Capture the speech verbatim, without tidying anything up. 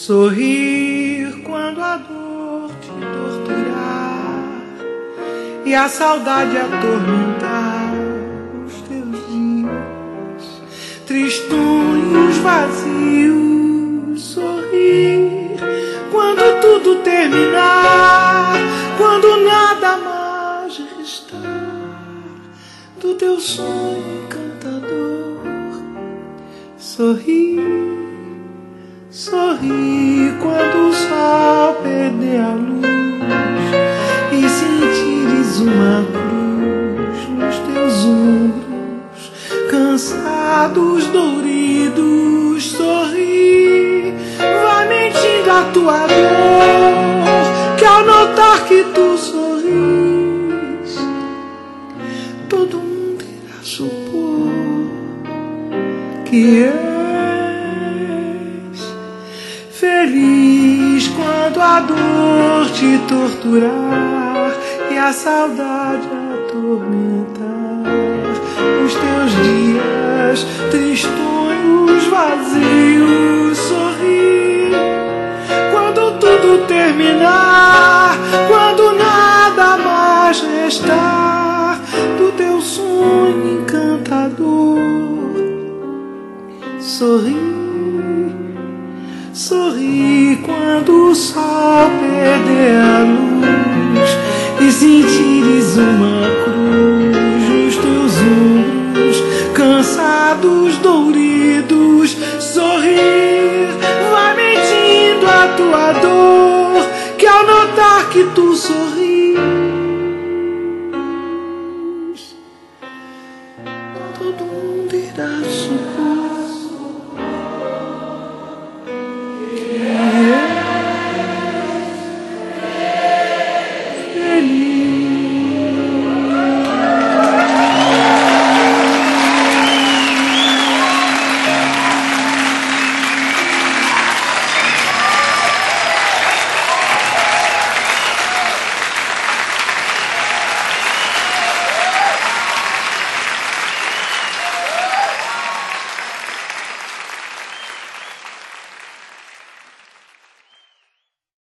Sorrir quando a dor te torturar e a saudade atormentar os teus dias tristonhos, vazios. Sorrir quando tudo terminar, quando nada mais restar do teu sonho encantador. Sorrir, sorrir quando o sol perder a luz e sentires uma cruz nos teus ombros, cansados, doloridos. Sorrir, vai mentindo a tua dor, que ao notar que tu sorris, todo mundo irá supor que és feliz quando a dor te torturar e a saudade atormentar os teus dias tristonhos, vazios. Sorrir quando tudo terminar, quando nada mais restar do teu sonho encantador. Sorrir, sorrir quando o sol perder a luz e sentires uma